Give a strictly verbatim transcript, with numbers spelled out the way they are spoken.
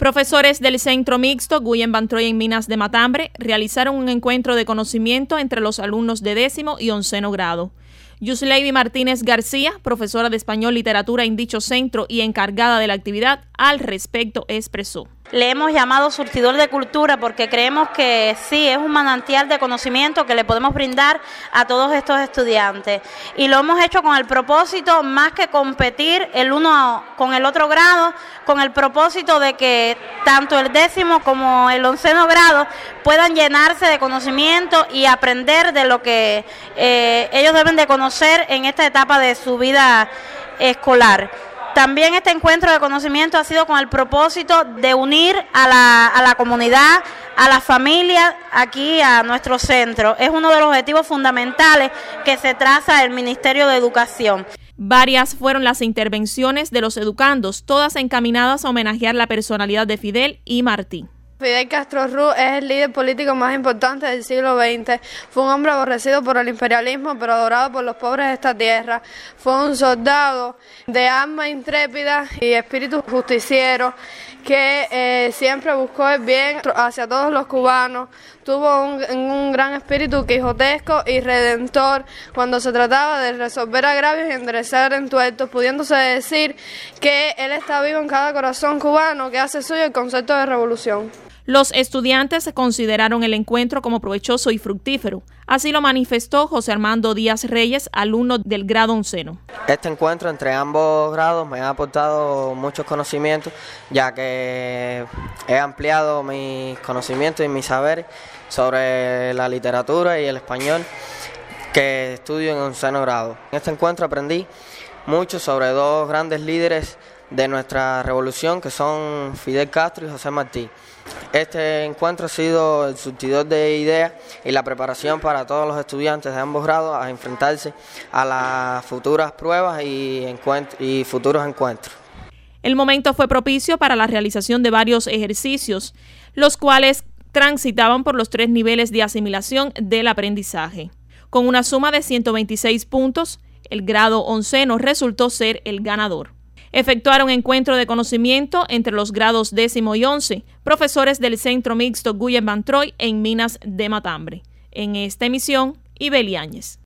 Profesores del Centro Mixto Guyen Van Troy en Minas de Matambre realizaron un encuentro de conocimiento entre los alumnos de décimo y onceno grado. Yusleiby Martínez García, profesora de Español Literatura en dicho centro y encargada de la actividad, al respecto expresó: Le hemos llamado surtidor de cultura porque creemos que sí, es un manantial de conocimiento que le podemos brindar a todos estos estudiantes. Y lo hemos hecho con el propósito, más que competir el uno con el otro grado, con el propósito de que tanto el décimo como el onceno grado puedan llenarse de conocimiento y aprender de lo que eh, ellos deben de conocer en esta etapa de su vida escolar. También este encuentro de conocimiento ha sido con el propósito de unir a la, a la comunidad, a la familia aquí a nuestro centro. Es uno de los objetivos fundamentales que se traza el Ministerio de Educación. Varias fueron las intervenciones de los educandos, todas encaminadas a homenajear la personalidad de Fidel y Martí. Fidel Castro Ruz es el líder político más importante del siglo veinte. Fue un hombre aborrecido por el imperialismo, pero adorado por los pobres de esta tierra. Fue un soldado de alma intrépida y espíritu justiciero que eh, siempre buscó el bien hacia todos los cubanos. Tuvo un, un gran espíritu quijotesco y redentor cuando se trataba de resolver agravios y enderezar entuertos, pudiéndose decir que él está vivo en cada corazón cubano que hace suyo el concepto de revolución. Los estudiantes consideraron el encuentro como provechoso y fructífero. Así lo manifestó José Armando Díaz Reyes, alumno del grado onceno. Este encuentro entre ambos grados me ha aportado muchos conocimientos, ya que he ampliado mis conocimientos y mis saberes sobre la literatura y el español que estudio en onceno grado. En este encuentro aprendí mucho sobre dos grandes líderes de nuestra revolución, que son Fidel Castro y José Martí. Este encuentro ha sido el surtidor de ideas y la preparación para todos los estudiantes de ambos grados a enfrentarse a las futuras pruebas y, y futuros encuentros. El momento fue propicio para la realización de varios ejercicios, los cuales transitaban por los tres niveles de asimilación del aprendizaje. Con una suma de ciento veintiséis puntos, el grado onceno resultó ser el ganador. Efectuaron encuentro de conocimiento entre los grados décimo y once, profesores del Centro Mixto Guyen Van Troy en Minas de Matambre. En esta emisión, Ibeli Áñez.